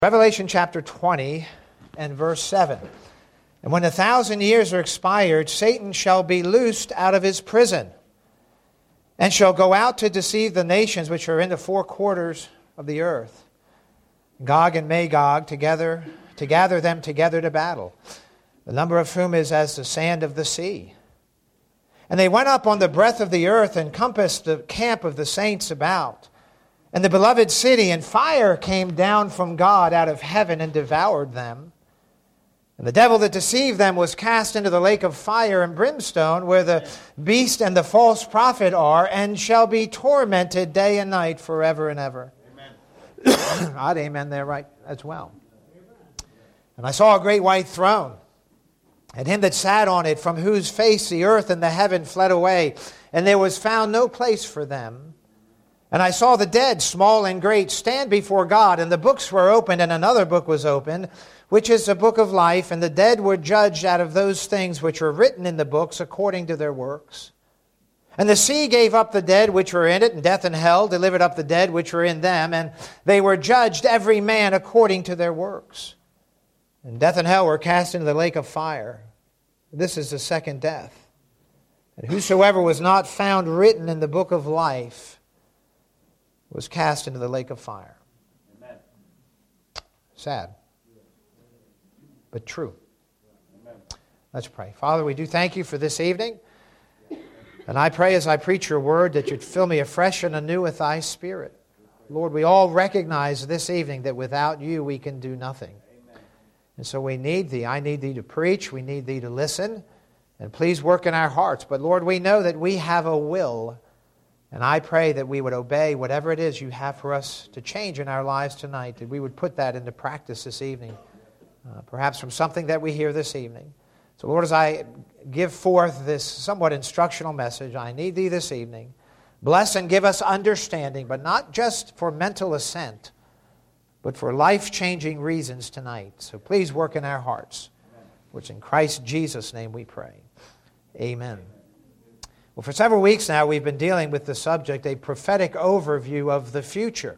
Revelation chapter 20 and verse 7. And when 1,000 years are expired, Satan shall be loosed out of his prison, and shall go out to deceive the nations which are in the four quarters of the earth, Gog and Magog, to gather them together to battle, the number of whom is as the sand of the sea. And they went up on the breadth of the earth, and compassed the camp of the saints about, and the beloved city, and fire came down from God out of heaven and devoured them. And the devil that deceived them was cast into the lake of fire and brimstone, where the beast and the false prophet are, and shall be tormented day and night forever and ever. Amen. Odd amen there right as well. And I saw a great white throne, and him that sat on it, from whose face the earth and the heaven fled away, and there was found no place for them. And I saw the dead, small and great, stand before God, and the books were opened, and another book was opened, which is the book of life, and the dead were judged out of those things which were written in the books according to their works. And the sea gave up the dead which were in it, and death and hell delivered up the dead which were in them, and they were judged every man according to their works. And death and hell were cast into the lake of fire. This is the second death. And whosoever was not found written in the book of life was cast into the lake of fire. Amen. Sad, but true. Amen. Let's pray. Father, we do thank you for this evening. And I pray as I preach your word that you'd fill me afresh and anew with thy Spirit. Lord, we all recognize this evening that without you we can do nothing. Amen. And so we need thee. I need thee to preach. We need thee to listen. And please work in our hearts. But Lord, we know that we have a will. And I pray that we would obey whatever it is you have for us to change in our lives tonight, that we would put that into practice this evening, perhaps from something that we hear this evening. So Lord, as I give forth this somewhat instructional message, I need thee this evening. Bless and give us understanding, but not just for mental assent, but for life-changing reasons tonight. So please work in our hearts, which in Christ Jesus' name we pray. Amen. Well, for several weeks now, we've been dealing with the subject, a prophetic overview of the future.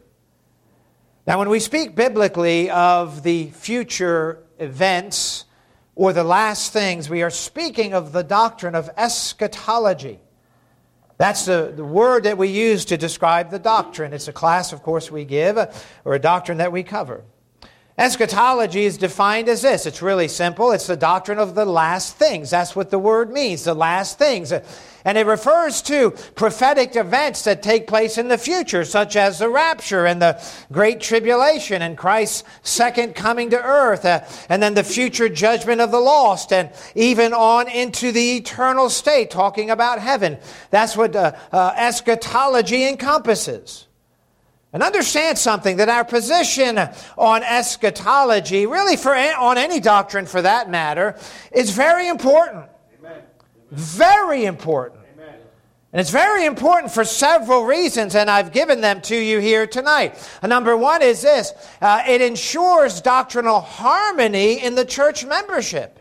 Now, when we speak biblically of the future events or the last things, we are speaking of the doctrine of eschatology. That's the word that we use to describe the doctrine. It's a class, of course, we give, or a doctrine that we cover. Eschatology is defined as this. It's really simple. It's the doctrine of the last things. That's what the word means, the last things. And it refers to prophetic events that take place in the future, such as the rapture and the Great Tribulation and Christ's second coming to earth, and then the future judgment of the lost, and even on into the eternal state, talking about heaven. That's what eschatology encompasses. And understand something, that our position on eschatology, really on any doctrine for that matter, is very important. Amen. Very important. Amen. And it's very important for several reasons, and I've given them to you here tonight. Number one is this, it ensures doctrinal harmony in the church membership.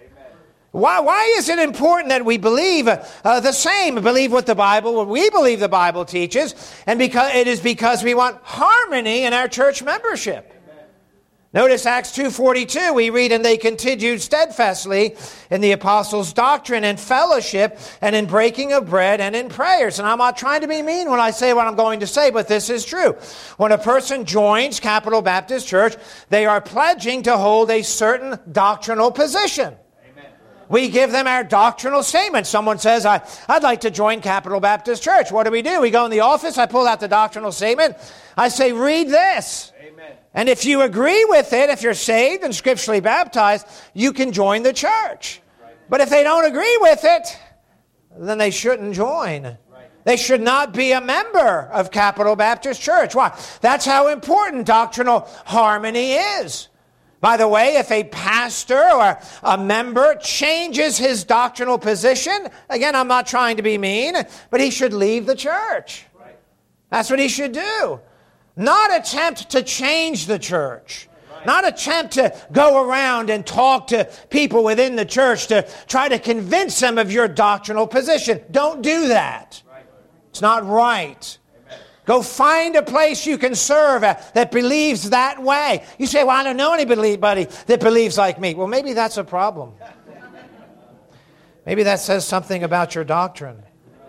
Why is it important that we believe the same, believe what we believe the Bible teaches, and because we want harmony in our church membership. Amen. Notice Acts 2:42, we read, and they continued steadfastly in the apostles' doctrine and fellowship and in breaking of bread and in prayers. And I'm not trying to be mean when I say what I'm going to say, but this is true. When a person joins Capital Baptist Church, they are pledging to hold a certain doctrinal position. We give them our doctrinal statement. Someone says, I'd like to join Capital Baptist Church. What do? We go in the office, I pull out the doctrinal statement. I say, read this. Amen. And if you agree with it, if you're saved and scripturally baptized, you can join the church. Right. But if they don't agree with it, then they shouldn't join. Right. They should not be a member of Capital Baptist Church. Why? That's how important doctrinal harmony is. By the way, if a pastor or a member changes his doctrinal position, again, I'm not trying to be mean, but he should leave the church. Right. That's what he should do. Not attempt to change the church. Right. Not attempt to go around and talk to people within the church to try to convince them of your doctrinal position. Don't do that. Right. It's not right. Amen. Go find a place you can serve that believes that way. You say, well, I don't know anybody that believes like me. Well, maybe that's a problem. Maybe that says something about your doctrine.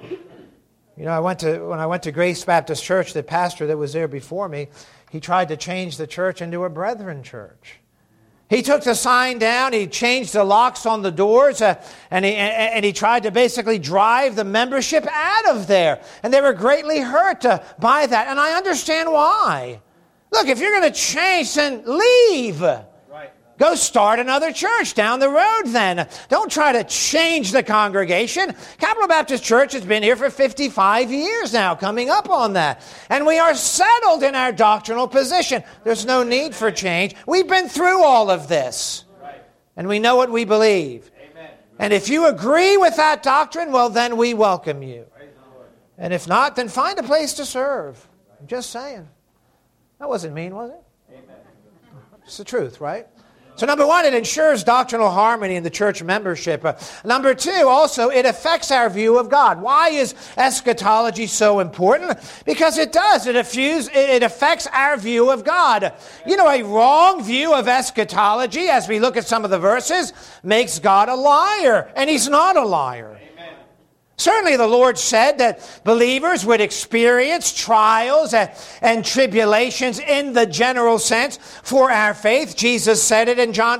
You know, when I went to Grace Baptist Church, the pastor that was there before me, he tried to change the church into a brethren church. He took the sign down, he changed the locks on the doors, and he tried to basically drive the membership out of there. And they were greatly hurt by that. And I understand why. Look, if you're going to change, then leave. Right. Go start another church down the road then. Don't try to change the congregation. Capital Baptist Church has been here for 55 years now, coming up on that. And we are settled in our doctrinal position. There's no need for change. We've been through all of this. Right. And we know what we believe. Amen. And if you agree with that doctrine, well, then we welcome you. And if not, then find a place to serve. I'm just saying. That wasn't mean, was it? Amen. It's the truth, right? So number one, it ensures doctrinal harmony in the church membership. Number two, also, it affects our view of God. Why is eschatology so important? Because it does. It affects our view of God. You know, a wrong view of eschatology, as we look at some of the verses, makes God a liar. And He's not a liar. Certainly the Lord said that believers would experience trials and tribulations in the general sense for our faith. Jesus said it in John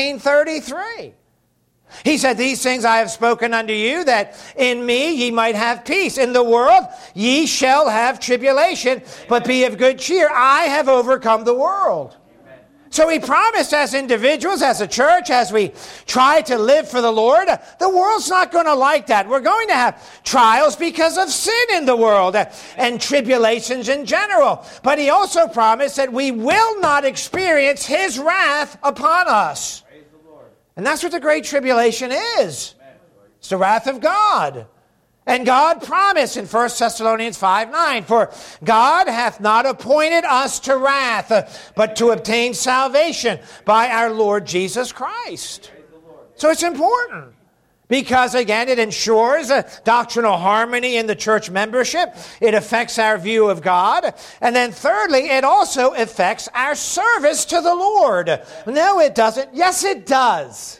16:33. He said, these things I have spoken unto you, that in me ye might have peace. In the world ye shall have tribulation, but be of good cheer. I have overcome the world. So He promised as individuals, as a church, as we try to live for the Lord, the world's not going to like that. We're going to have trials because of sin in the world and tribulations in general. But He also promised that we will not experience His wrath upon us. And that's what the Great Tribulation is. It's the wrath of God. And God promised in 1 Thessalonians 5:9, for God hath not appointed us to wrath, but to obtain salvation by our Lord Jesus Christ. So it's important. Because, again, it ensures a doctrinal harmony in the church membership. It affects our view of God. And then thirdly, it also affects our service to the Lord. No, it doesn't. Yes, it does.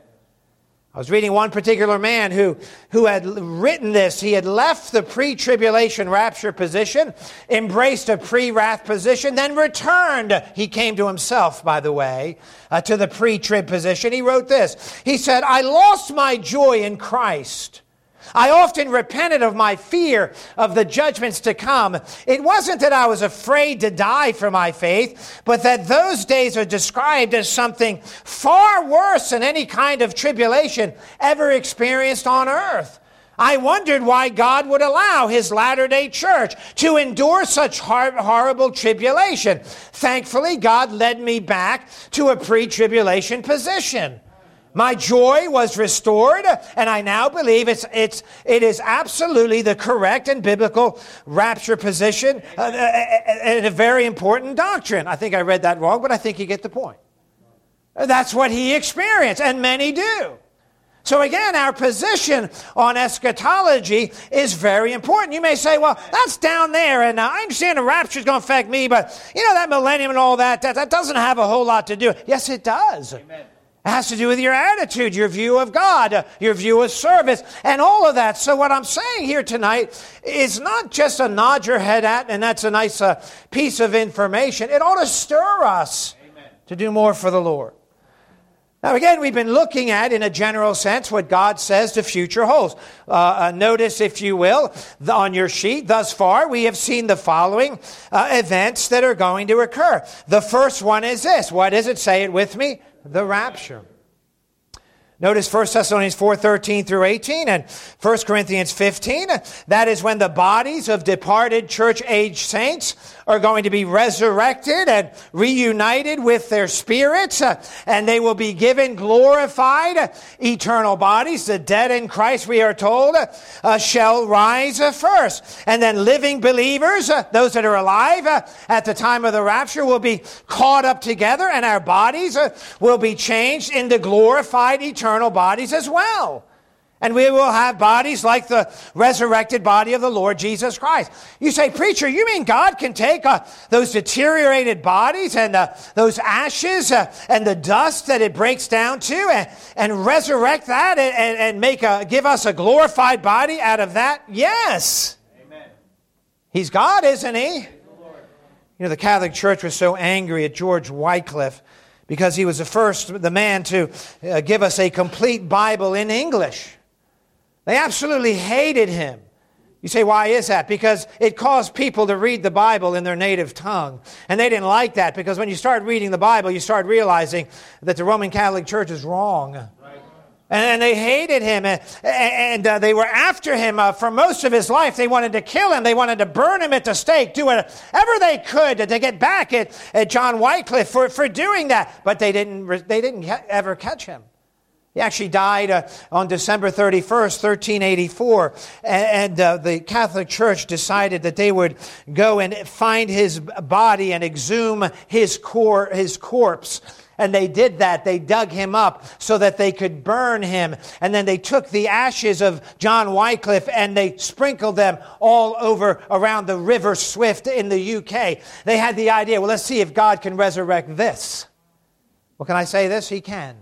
I was reading one particular man who had written this. He had left the pre-tribulation rapture position, embraced a pre-wrath position, then returned. He came to himself, by the way, to the pre-trib position. He wrote this. He said, I lost my joy in Christ. I often repented of my fear of the judgments to come. It wasn't that I was afraid to die for my faith, but that those days are described as something far worse than any kind of tribulation ever experienced on earth. I wondered why God would allow His Latter-day Church to endure such horrible tribulation. Thankfully, God led me back to a pre-tribulation position. My joy was restored, and I now believe it is absolutely the correct and biblical rapture position, and a very important doctrine. I think I read that wrong, but I think you get the point. That's what he experienced, and many do. So again, our position on eschatology is very important. You may say, well, that's down there, and I understand the rapture is going to affect me, but you know, that millennium and all that doesn't have a whole lot to do. Yes, it does. Amen. It has to do with your attitude, your view of God, your view of service, and all of that. So what I'm saying here tonight is not just a nod your head at, and that's a nice piece of information. It ought to stir us to do more for the Lord. Now again, we've been looking at, in a general sense, what God says the future holds. Notice, if you will, on your sheet, thus far, we have seen the following events that are going to occur. The first one is this. What is it? Say it with me. The rapture. Notice 1 Thessalonians 4:13 through 18 and 1 Corinthians 15. That is when the bodies of departed church-age saints are going to be resurrected and reunited with their spirits, and they will be given glorified eternal bodies. The dead in Christ, we are told, shall rise first. And then living believers, those that are alive at the time of the rapture, will be caught up together, and our bodies will be changed into glorified eternal bodies as well. And we will have bodies like the resurrected body of the Lord Jesus Christ. You say, preacher, you mean God can take those deteriorated bodies and those ashes and the dust that it breaks down to and resurrect that and give us a glorified body out of that? Yes. Amen. He's God, isn't he? You know, the Catholic Church was so angry at George Wycliffe because he was the man to give us a complete Bible in English. They absolutely hated him. You say, why is that? Because it caused people to read the Bible in their native tongue. And they didn't like that, because when you start reading the Bible, you start realizing that the Roman Catholic Church is wrong. Right. And they hated him, and they were after him for most of his life. They wanted to kill him. They wanted to burn him at the stake, do whatever they could to get back at John Wycliffe for doing that. But they didn't ever catch him. He actually died on December 31st, 1384, and the Catholic Church decided that they would go and find his body and exhume his corpse. And they did that. They dug him up so that they could burn him. And then they took the ashes of John Wycliffe and they sprinkled them all over around the River Swift in the UK. They had the idea, well, let's see if God can resurrect this. Well, can I say this? He can.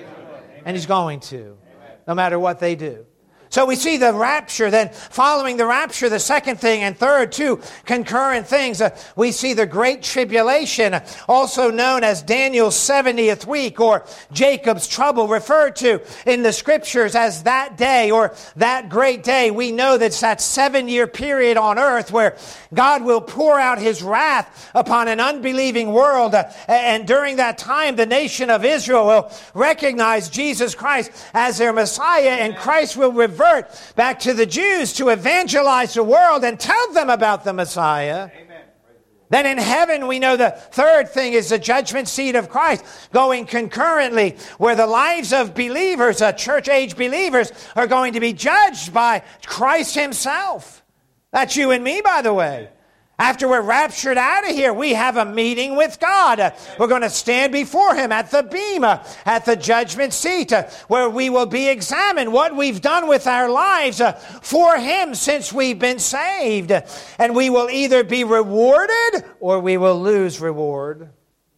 And he's going to, no matter what they do. So we see the rapture. Then following the rapture, the second thing, and third, two concurrent things. We see the Great Tribulation, also known as Daniel's 70th week, or Jacob's trouble, referred to in the Scriptures as that day or that great day. We know that's that 7-year period on earth where God will pour out his wrath upon an unbelieving world. And during that time, the nation of Israel will recognize Jesus Christ as their Messiah, and Christ will revert back to the Jews to evangelize the world and tell them about the Messiah. Amen. Then in heaven, we know the third thing is the judgment seat of Christ, going concurrently, where the lives of believers, church-age believers, are going to be judged by Christ himself. That's you and me, by the way. After we're raptured out of here, we have a meeting with God. We're going to stand before him at the bema, at the judgment seat, where we will be examined what we've done with our lives for him since we've been saved. And we will either be rewarded or we will lose reward.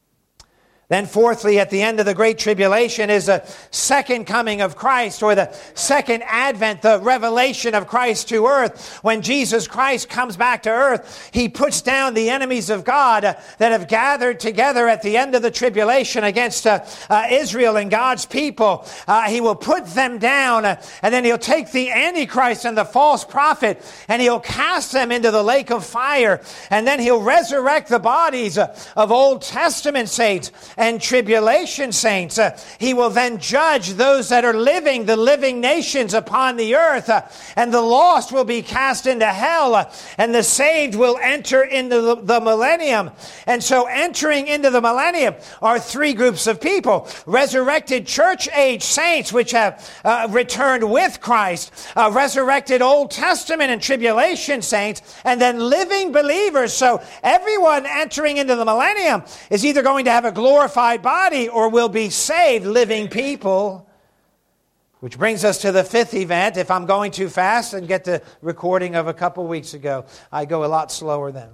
Then fourthly, at the end of the Great Tribulation is the second coming of Christ, or the second advent, the revelation of Christ to earth. When Jesus Christ comes back to earth, he puts down the enemies of God that have gathered together at the end of the tribulation against Israel and God's people. He will put them down, and then he'll take the Antichrist and the false prophet, and he'll cast them into the lake of fire. And then he'll resurrect the bodies of Old Testament saints and tribulation saints. He will then judge those that are living, the living nations upon the earth, and the lost will be cast into hell, and the saved will enter into the millennium. And so entering into the millennium are three groups of people: resurrected church-age saints, which have returned with Christ, resurrected Old Testament and tribulation saints, and then living believers. So everyone entering into the millennium is either going to have a glorified body or will be saved living people. Which brings us to the fifth event. If I'm going too fast and get the recording of a couple weeks ago, I go a lot slower then.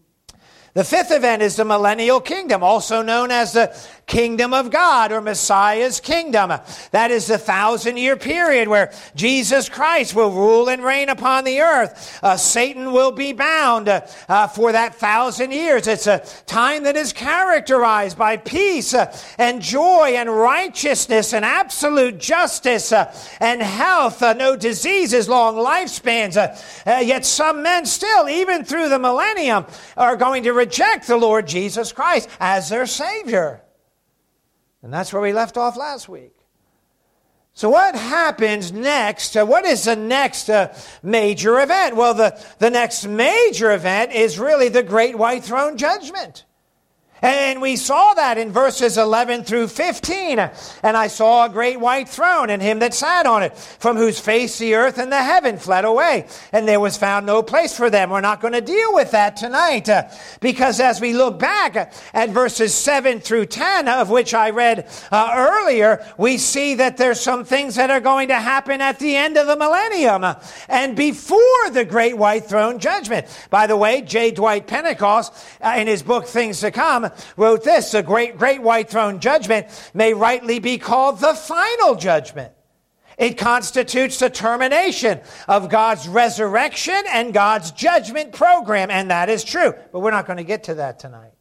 The fifth event is the millennial kingdom, also known as the kingdom of God, or Messiah's kingdom. That is the 1,000-year period where Jesus Christ will rule and reign upon the earth. Satan will be bound for that 1,000 years. It's a time that is characterized by peace and joy and righteousness and absolute justice and health, no diseases, long lifespans. Yet some men still, even through the millennium, are going to reject the Lord Jesus Christ as their Savior. And that's where we left off last week. So what happens next? What is the next major event? Well, the next major event is really the Great White Throne Judgment. And we saw that in verses 11 through 15. And I saw a great white throne and him that sat on it, from whose face the earth and the heaven fled away. And there was found no place for them. We're not going to deal with that tonight. Because as we look back at verses 7 through 10, of which I read earlier, we see that there's some things that are going to happen at the end of the millennium and before the great white throne judgment. By the way, J. Dwight Pentecost, in his book Things to Come, wrote this: the great white throne judgment may rightly be called the final judgment. It constitutes the termination of God's resurrection and God's judgment program, and that is true. But we're not going to get to that tonight.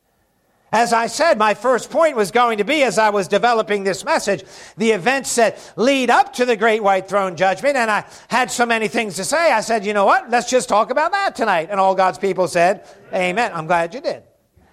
As I said, my first point was going to be, as I was developing this message, the events that lead up to the great white throne judgment, and I had so many things to say, I said, you know what, let's just talk about that tonight. And all God's people said, amen. I'm glad you did.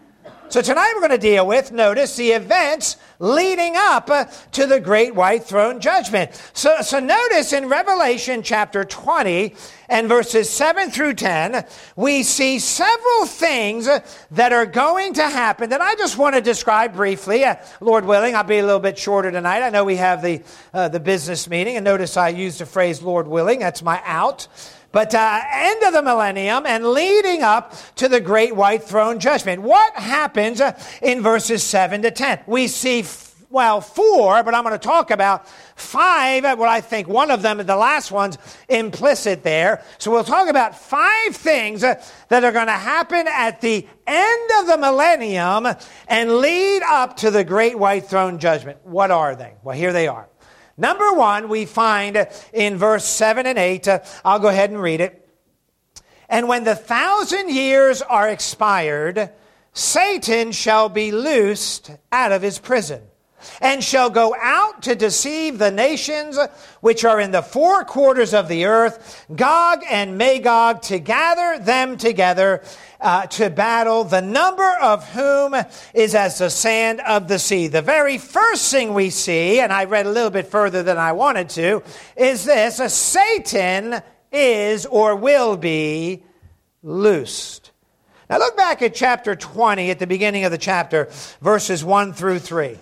So tonight we're going to deal with, notice, the events leading up to the great white throne judgment. So notice in Revelation chapter 20 and verses 7 through 10, we see several things that are going to happen that I just want to describe briefly. Lord willing, I'll be a little bit shorter tonight. I know we have the business meeting, and notice I used the phrase Lord willing. That's my out. But end of the millennium and leading up to the great white throne judgment. What happens in verses 7 to 10? We see, four, but I'm going to talk about five. Well, I think one of them, the last one's implicit there. So we'll talk about five things that are going to happen at the end of the millennium and lead up to the great white throne judgment. What are they? Well, here they are. Number one, we find in verse 7 and 8, I'll go ahead and read it. And when the 1,000 years are expired, Satan shall be loosed out of his prison, and shall go out to deceive the nations which are in the four quarters of the earth, Gog and Magog, to gather them together to battle, the number of whom is as the sand of the sea. The very first thing we see, and I read a little bit further than I wanted to, is this: Satan is or will be loosed. Now look back at chapter 20 at the beginning of the chapter, verses 1 through 3.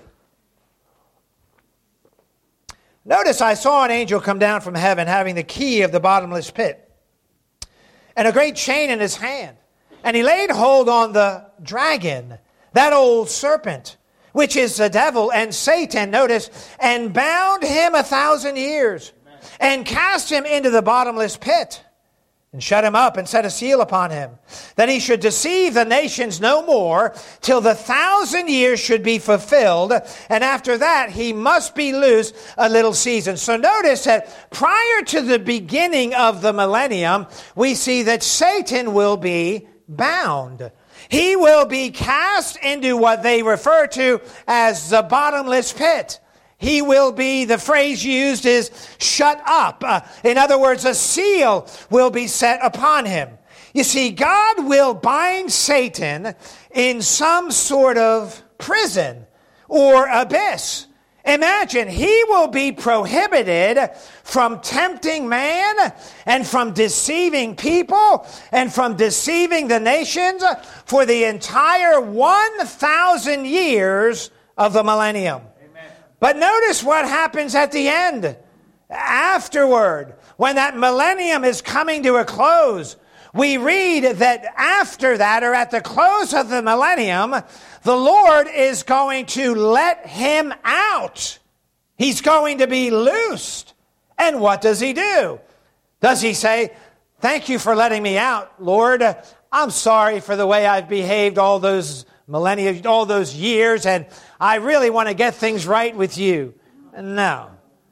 Notice, I saw an angel come down from heaven having the key of the bottomless pit and a great chain in his hand. And he laid hold on the dragon, that old serpent, which is the devil and Satan, notice, and bound him 1,000 years and cast him into the bottomless pit and shut him up and set a seal upon him, that he should deceive the nations no more till the 1,000 years should be fulfilled. And after that, he must be loosed a little season. So notice that prior to the beginning of the millennium, we see that Satan will be bound. He will be cast into what they refer to as the bottomless pit. He will be, the phrase used is shut up. In other words, a seal will be set upon him. You see, God will bind Satan in some sort of prison or abyss. Imagine, he will be prohibited from tempting man and from deceiving people and from deceiving the nations for the entire 1,000 years of the millennium. But notice what happens at the end. Afterward, when that millennium is coming to a close, we read that after that, or at the close of the millennium, the Lord is going to let him out. He's going to be loosed. And what does he do? Does he say, thank you for letting me out, Lord. I'm sorry for the way I've behaved all those millennia, all those years, and I really want to get things right with you. No.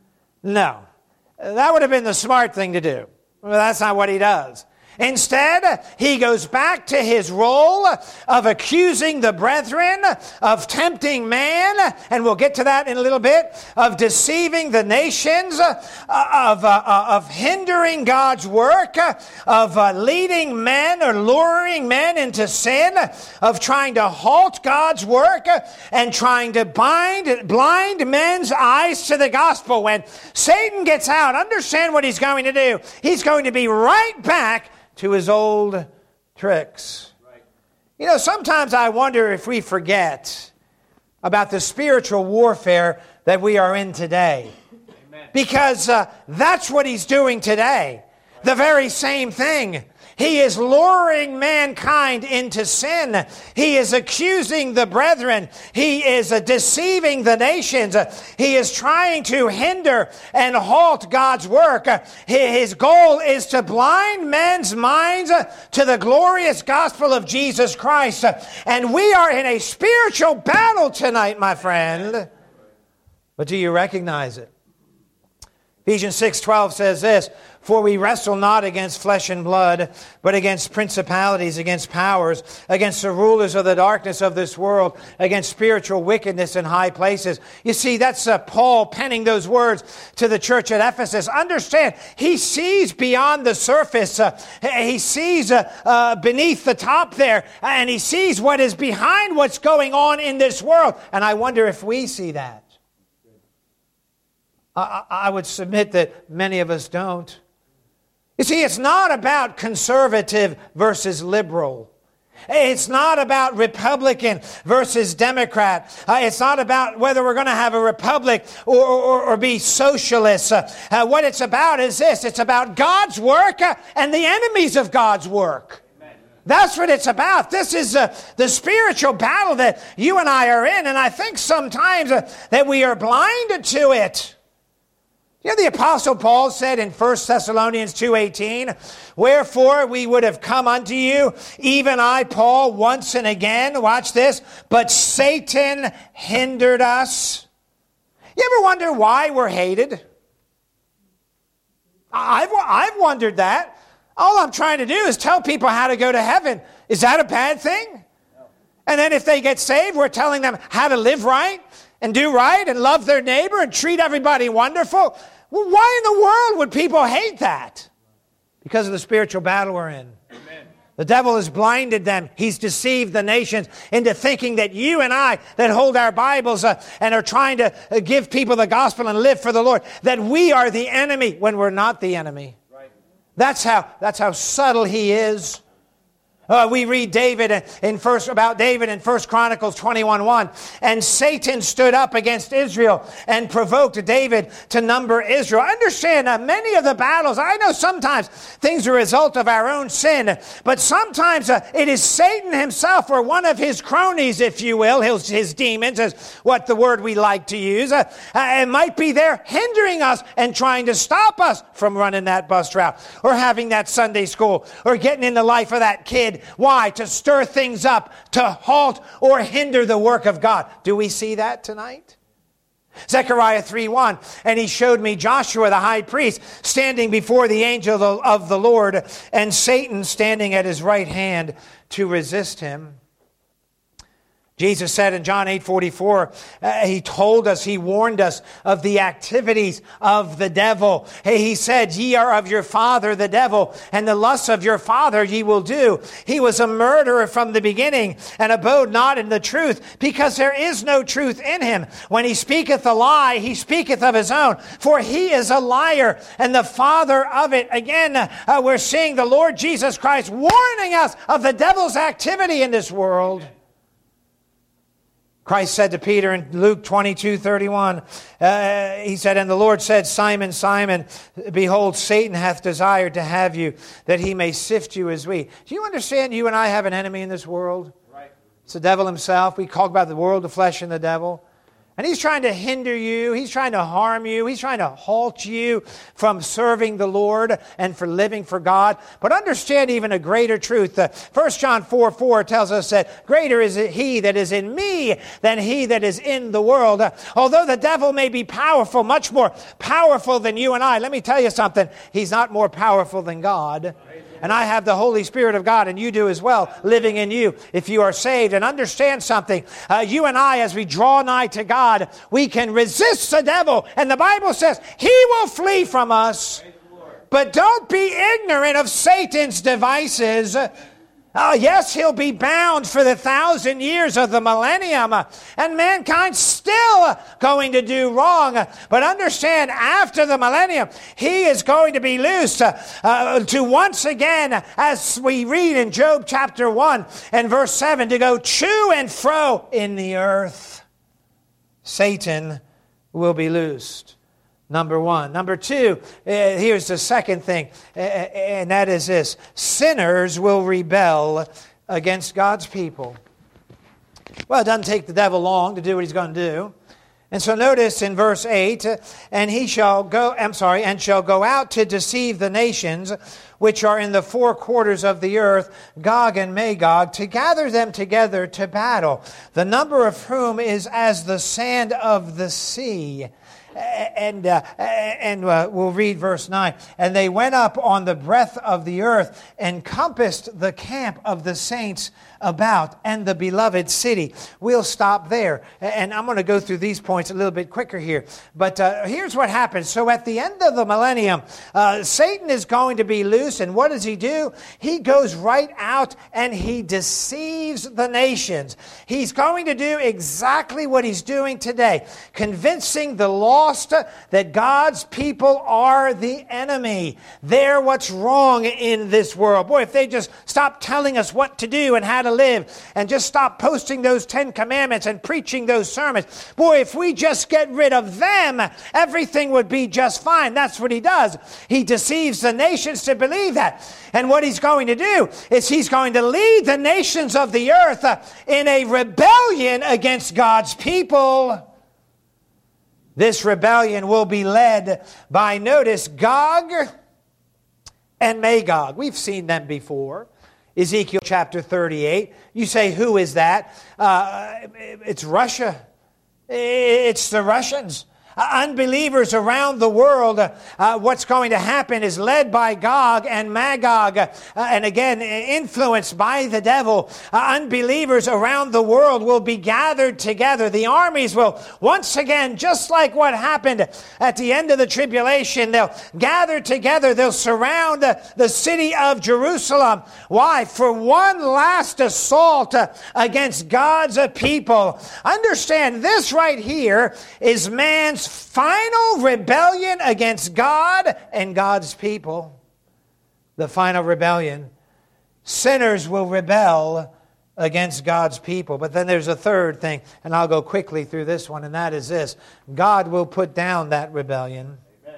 That would have been the smart thing to do. Well, that's not what he does. Instead, he goes back to his role of accusing the brethren, of tempting man, and we'll get to that in a little bit, of deceiving the nations, of hindering God's work, of leading men or luring men into sin, of trying to halt God's work, and trying to blind men's eyes to the gospel. When Satan gets out, understand what he's going to do. He's going to be right back to his old tricks. Right. You know, sometimes I wonder if we forget about the spiritual warfare that we are in today. Amen. Because that's what he's doing today. The very same thing. He is luring mankind into sin. He is accusing the brethren. He is deceiving the nations. He is trying to hinder and halt God's work. His goal is to blind men's minds to the glorious gospel of Jesus Christ. And we are in a spiritual battle tonight, my friend. But do you recognize it? Ephesians 6:12 says this, "For we wrestle not against flesh and blood, but against principalities, against powers, against the rulers of the darkness of this world, against spiritual wickedness in high places." You see, that's Paul penning those words to the church at Ephesus. Understand, he sees beyond the surface. He sees beneath the top there, and he sees what is behind what's going on in this world. And I wonder if we see that. I would submit that many of us don't. You see, it's not about conservative versus liberal. It's not about Republican versus Democrat. It's not about whether we're going to have a republic or be socialists. What it's about is this. It's about God's work and the enemies of God's work. That's what it's about. This is the spiritual battle that you and I are in. And I think sometimes that we are blinded to it. You know, the Apostle Paul said in 1 Thessalonians 2:18, "Wherefore we would have come unto you, even I, Paul, once and again," watch this, "but Satan hindered us." You ever wonder why we're hated? I've wondered that. All I'm trying to do is tell people how to go to heaven. Is that a bad thing? And then if they get saved, we're telling them how to live right and do right and love their neighbor and treat everybody wonderful. Well, why in the world would people hate that? Because of the spiritual battle we're in. Amen. The devil has blinded them. He's deceived the nations into thinking that you and I that hold our Bibles and are trying to give people the gospel and live for the Lord, that we are the enemy when we're not the enemy. Right. That's how subtle he is. We read about David in 1 Chronicles 21:1. "And Satan stood up against Israel and provoked David to number Israel." Understand, many of the battles, I know sometimes things are a result of our own sin, but sometimes it is Satan himself or one of his cronies, if you will, his demons is what the word we like to use. It might be there hindering us and trying to stop us from running that bus route or having that Sunday school or getting in the life of that kid. Why? To stir things up, to halt or hinder the work of God. Do we see that tonight? Zechariah 3:1, "And he showed me Joshua the high priest standing before the angel of the Lord, and Satan standing at his right hand to resist him." Jesus said in John 8:44, he told us, he warned us of the activities of the devil. He said, "Ye are of your father, the devil, and the lusts of your father ye will do. He was a murderer from the beginning, and abode not in the truth, because there is no truth in him. When he speaketh a lie, he speaketh of his own, for he is a liar, and the father of it." Again, we're seeing the Lord Jesus Christ warning us of the devil's activity in this world. Christ said to Peter in Luke 22:31, he said, "And the Lord said, Simon, Simon, behold, Satan hath desired to have you, that he may sift you as wheat." Do you understand you and I have an enemy in this world? Right. It's the devil himself. We talk about the world, the flesh, and the devil. And he's trying to hinder you. He's trying to harm you. He's trying to halt you from serving the Lord and for living for God. But understand even a greater truth. 1 John 4:4 tells us that greater is he that is in me than he that is in the world. Although the devil may be powerful, much more powerful than you and I, let me tell you something. He's not more powerful than God. And I have the Holy Spirit of God, and you do as well, living in you if you are saved. And understand something. You and I, as we draw nigh to God, we can resist the devil. And the Bible says he will flee from us. But don't be ignorant of Satan's devices. Yes, he'll be bound for the 1,000 years of the millennium, and mankind's still going to do wrong. But understand, after the millennium, he is going to be loosed to once again, as we read in Job chapter 1 and verse 7, to go to and fro in the earth. Satan will be loosed. Number one. Number two, here's the second thing, and that is this. Sinners will rebel against God's people. Well, it doesn't take the devil long to do what he's going to do. And so notice in verse 8, and shall go out to deceive the nations which are in the four quarters of the earth, Gog and Magog, to gather them together to battle, the number of whom is as the sand of the sea. And we'll read verse 9. And they went up on the breadth of the earth and compassed the camp of the saints about and the beloved city. We'll stop there. And I'm going to go through these points a little bit quicker here. But here's what happens. So at the end of the millennium, Satan is going to be loose. And what does he do? He goes right out and he deceives the nations. He's going to do exactly what he's doing today, convincing the lost that God's people are the enemy. They're what's wrong in this world. Boy, if they just stop telling us what to do and how to live and just stop posting those 10 commandments and preaching those sermons. Boy, if we just get rid of them, everything would be just fine. That's what he does. He deceives the nations to believe that. And what he's going to do is he's going to lead the nations of the earth in a rebellion against God's people. This rebellion will be led by, notice, Gog and Magog. We've seen them before. Ezekiel chapter 38. You say, who is that? It's Russia. It's the Russians. Unbelievers around the world, what's going to happen is led by Gog and Magog, and again, influenced by the devil. Unbelievers around the world will be gathered together. The armies will, once again, just like what happened at the end of the tribulation, they'll gather together. They'll surround the city of Jerusalem. Why? For one last assault against God's people. Understand, this right here is man's final rebellion against God and God's people. The final rebellion. Sinners will rebel against God's people. But then there's a third thing, and I'll go quickly through this one, and that is this. God will put down that rebellion.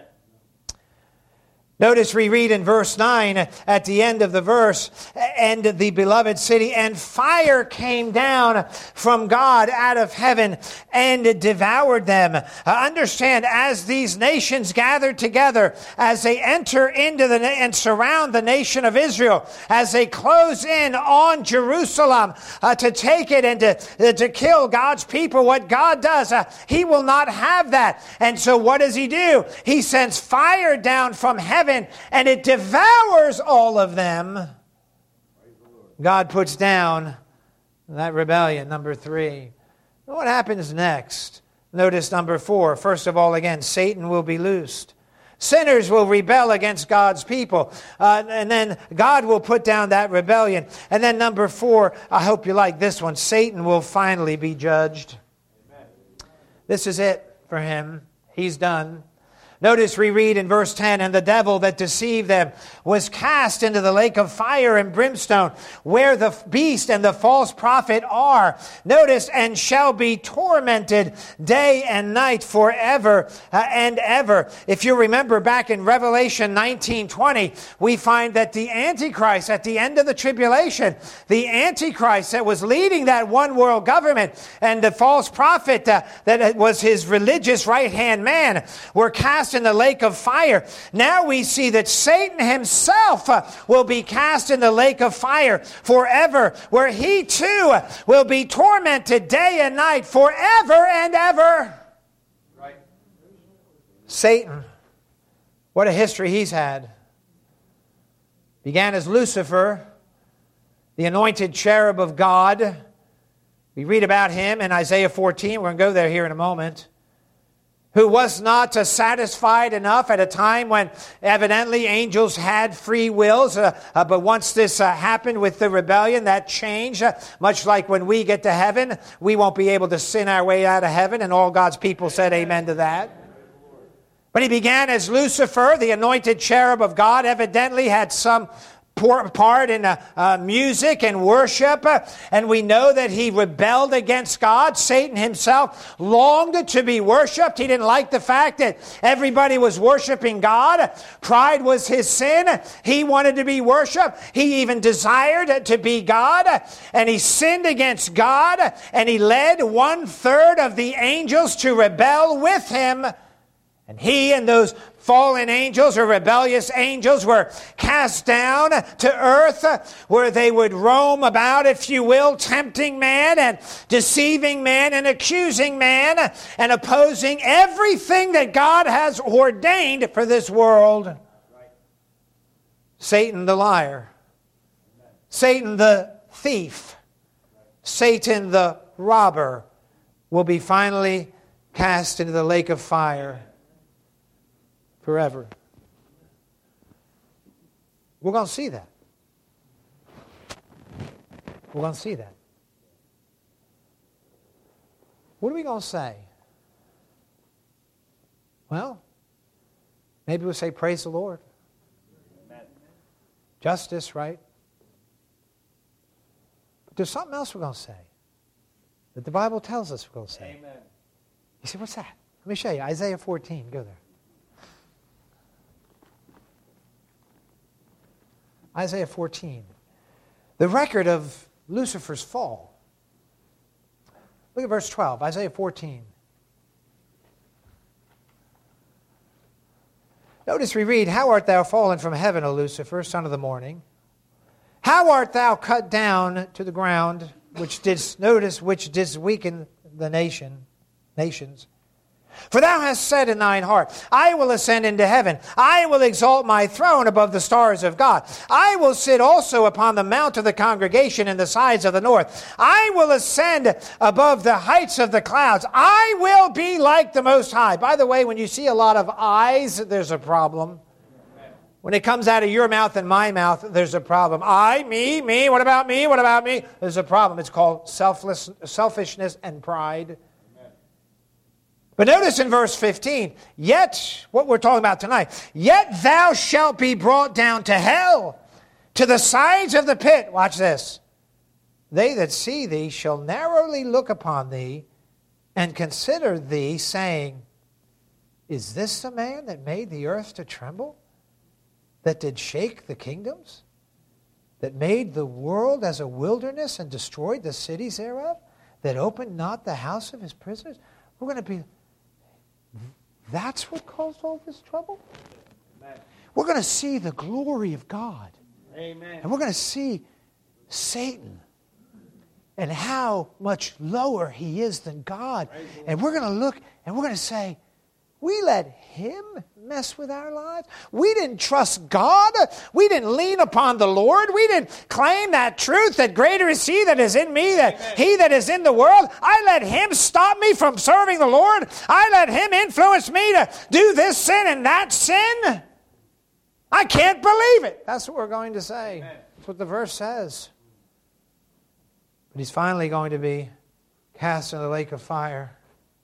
Notice we read in verse 9 at the end of the verse, and the beloved city, and fire came down from God out of heaven and devoured them. Understand, as these nations gathered together, as they enter into and surround the nation of Israel, as they close in on Jerusalem to take it and to kill God's people, what God does, He will not have that. And so what does He do? He sends fire down from heaven, and it devours all of them. God puts down that rebellion. Number 3. What happens next? Notice number 4. First of all, again, Satan will be loosed. Sinners will rebel against God's people. And then God will put down that rebellion. And then number 4, I hope you like this one. Satan will finally be judged. Amen. This is it for him. He's done. Notice we read in verse 10, and the devil that deceived them was cast into the lake of fire and brimstone, where the beast and the false prophet are. Notice, and shall be tormented day and night forever and ever. If you remember back in Revelation 19:20, we find that the Antichrist at the end of the tribulation, the Antichrist that was leading that one world government, and the false prophet that was his religious right-hand man, were cast in the lake of fire. Now we see that Satan himself will be cast in the lake of fire forever, where he too will be tormented day and night forever and ever. Right. Satan, what a history he's had. Began as Lucifer, the anointed cherub of God. We read about him in Isaiah 14. We're going to go there here in a moment. who was not satisfied enough at a time when evidently angels had free wills. But once this happened with the rebellion, that changed. Much like when we get to heaven, we won't be able to sin our way out of heaven. And all God's people said amen to that. But he began as Lucifer, the anointed cherub of God, evidently had some part in music and worship, and we know that he rebelled against God. Satan himself longed to be worshipped. He didn't like the fact that everybody was worshiping God. Pride was his sin. He wanted to be worshipped. He even desired to be God, and he sinned against God, and he led 1/3 of the angels to rebel with him. And he and those fallen angels or rebellious angels were cast down to earth, where they would roam about, if you will, tempting man and deceiving man and accusing man and opposing everything that God has ordained for this world. Right. Satan the liar. Amen. Satan the thief. Right. Satan the robber will be finally cast into the lake of fire. Forever. We're going to see that. We're going to see that. What are we going to say? Well, maybe we'll say, praise the Lord. Amen. Justice, right? But there's something else we're going to say that the Bible tells us we're going to say. Amen. You say, what's that? Let me show you. Isaiah 14. Go there. Isaiah 14. The record of Lucifer's fall. Look at verse 12, Isaiah 14. Notice we read, "How art thou fallen from heaven, O Lucifer, son of the morning? How art thou cut down to the ground, which didst weaken the nations? For thou hast said in thine heart, I will ascend into heaven. I will exalt my throne above the stars of God. I will sit also upon the mount of the congregation in the sides of the north. I will ascend above the heights of the clouds. I will be like the Most High." By the way, when you see a lot of I's, there's a problem. When it comes out of your mouth and my mouth, there's a problem. I, me, what about me, what about me? There's a problem. It's called selfishness and pride. But notice in verse 15, yet, what we're talking about tonight, yet thou shalt be brought down to hell, to the sides of the pit. Watch this. They that see thee shall narrowly look upon thee and consider thee, saying, is this the man that made the earth to tremble, that did shake the kingdoms, that made the world as a wilderness and destroyed the cities thereof, that opened not the house of his prisoners? We're going to be... That's what caused all this trouble? Amen. We're going to see the glory of God. Amen. And we're going to see Satan and how much lower he is than God. And we're going to look and we're going to say, we let him mess with our lives. We didn't trust God. We didn't lean upon the Lord. We didn't claim that truth that greater is he that is in me than he that is in the world. I let him stop me from serving the Lord. I let him influence me to do this sin and that sin. I can't believe it. That's what we're going to say. Amen. That's what the verse says. But he's finally going to be cast in the lake of fire.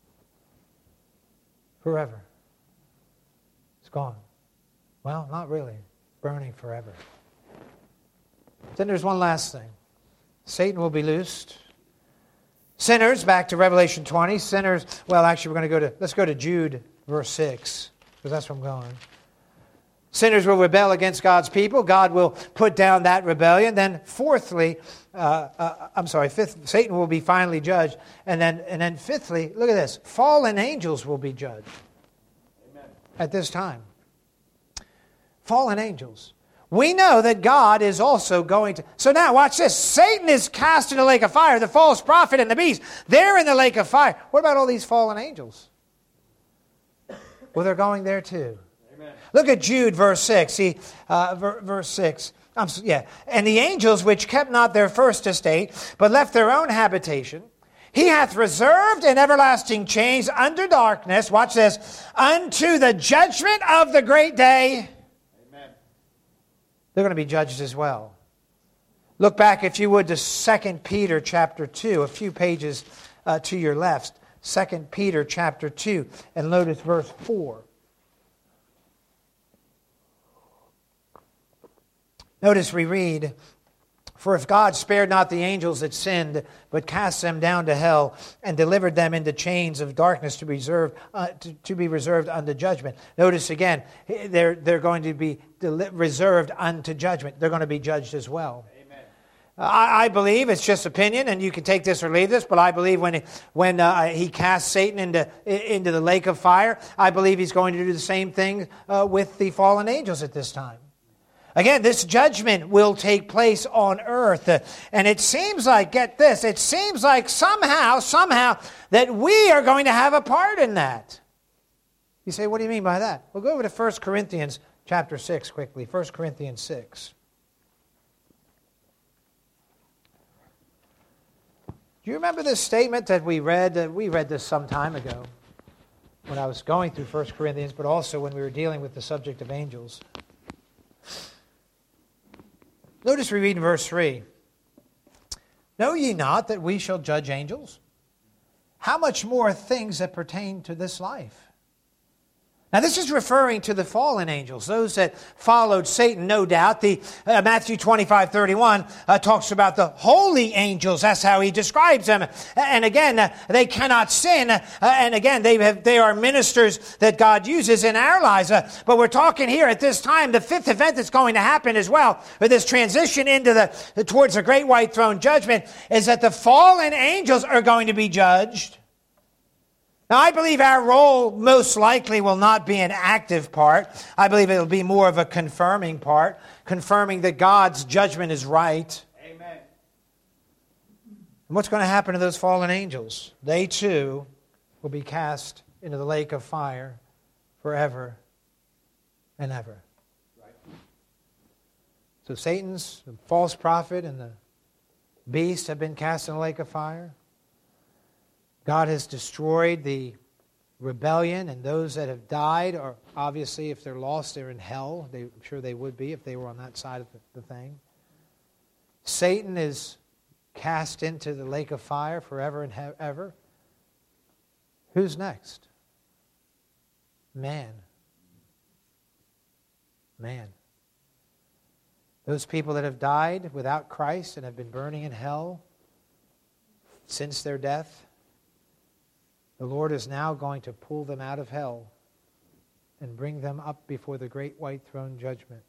Forever. It's gone. Well, not really. Burning forever. Then there's one last thing. Satan will be loosed. Sinners, back to Revelation 20. Sinners, well, actually, let's go to Jude, verse 6, because that's where I'm going. Sinners will rebel against God's people. God will put down that rebellion. Then fifthly, Satan will be finally judged. And then fifthly, look at this. Fallen angels will be judged. Amen. At this time. Fallen angels. We know that God is also going to... So now, watch this. Satan is cast in the lake of fire. The false prophet and the beast, they're in the lake of fire. What about all these fallen angels? Well, they're going there too. Look at Jude, verse 6. Verse 6. And the angels which kept not their first estate, but left their own habitation, He hath reserved in everlasting chains under darkness, watch this, unto the judgment of the great day. Amen. They're going to be judged as well. Look back, if you would, to 2 Peter chapter 2, a few pages to your left. 2 Peter chapter 2, and notice verse 4. Notice we read, "For if God spared not the angels that sinned, but cast them down to hell, and delivered them into chains of darkness to be reserved unto judgment." Notice again, they're going to be reserved unto judgment. They're going to be judged as well. Amen. I believe, it's just opinion, and you can take this or leave this, but I believe when he casts Satan into the lake of fire, I believe he's going to do the same thing with the fallen angels at this time. Again, this judgment will take place on earth. And it seems like, get this, it seems like somehow that we are going to have a part in that. You say, what do you mean by that? We'll go over to 1 Corinthians chapter 6 quickly. 1 Corinthians 6. Do you remember this statement that we read? We read this some time ago when I was going through 1 Corinthians, but also when we were dealing with the subject of angels. Notice we read in verse 3, "Know ye not that we shall judge angels? How much more things that pertain to this life?" Now this is referring to the fallen angels, those that followed Satan, no doubt. Matthew 25:31 talks about the holy angels. That's how he describes them. And again, they cannot sin. And again, they are ministers that God uses in our lives. But we're talking here at this time, the fifth event that's going to happen as well, with this transition into towards the great white throne judgment, is that the fallen angels are going to be judged. Now, I believe our role most likely will not be an active part. I believe it will be more of a confirming part, confirming that God's judgment is right. Amen. And what's going to happen to those fallen angels? They too will be cast into the lake of fire forever and ever. Right. So Satan's, the false prophet, and the beast have been cast in the lake of fire. God has destroyed the rebellion, and those that have died are obviously, if they're lost, they're in hell. I'm sure they would be if they were on that side of the thing. Satan is cast into the lake of fire forever and ever. Who's next? Man. Man. Those people that have died without Christ and have been burning in hell since their death, the Lord is now going to pull them out of hell and bring them up before the great white throne judgment.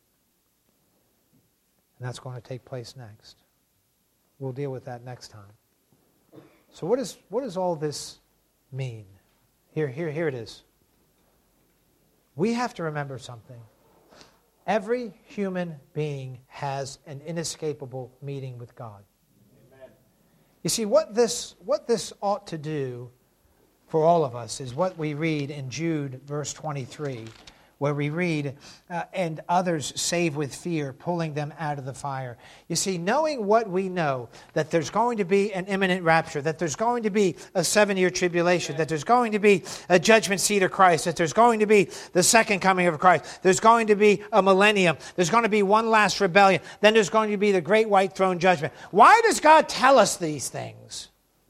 And that's going to take place next. We'll deal with that next time. So what does all this mean? Here it is. We have to remember something. Every human being has an inescapable meeting with God. Amen. You see, what this ought to do for all of us is what we read in Jude, verse 23, where we read, "And others save with fear, pulling them out of the fire." You see, knowing what we know, that there's going to be an imminent rapture, that there's going to be a 7-year tribulation, that there's going to be a judgment seat of Christ, that there's going to be the second coming of Christ, there's going to be a millennium, there's going to be one last rebellion, then there's going to be the great white throne judgment. Why does God tell us these things?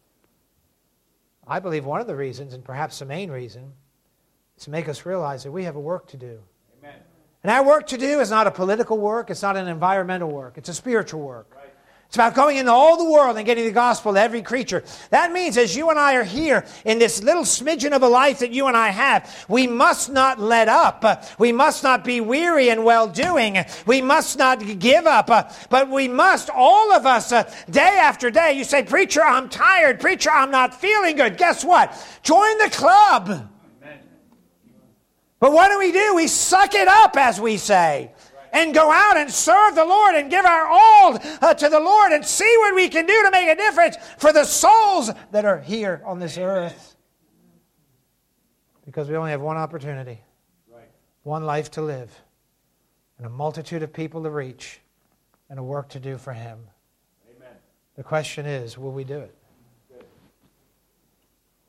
I believe one of the reasons, and perhaps the main reason, is to make us realize that we have a work to do. Amen. And our work to do is not a political work, it's not an environmental work, it's a spiritual work. Right. It's about going into all the world and getting the gospel to every creature. That means as you and I are here in this little smidgen of a life that you and I have, we must not let up. We must not be weary in well-doing. We must not give up. But we must, all of us, day after day, you say, "Preacher, I'm tired. Preacher, I'm not feeling good." Guess what? Join the club. Amen. But what do? We suck it up, as we say. And go out and serve the Lord and give our all to the Lord and see what we can do to make a difference for the souls that are here on this earth. Because we only have one opportunity, one life to live, and a multitude of people to reach, and a work to do for Him. Amen. The question is, will we do it? Good.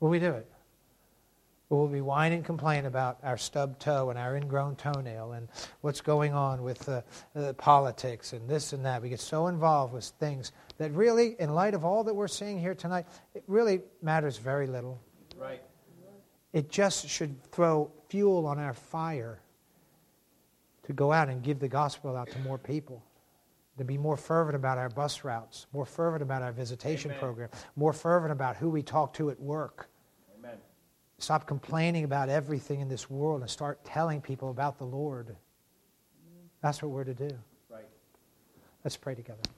Will we do it? Or will we whine and complain about our stubbed toe and our ingrown toenail and what's going on with politics and this and that? We get so involved with things that really, in light of all that we're seeing here tonight, it really matters very little. Right. It just should throw fuel on our fire to go out and give the gospel out to more people, to be more fervent about our bus routes, more fervent about our visitation program, more fervent about who we talk to at work. Amen. Stop complaining about everything in this world and start telling people about the Lord. That's what we're to do. Right. Let's pray together.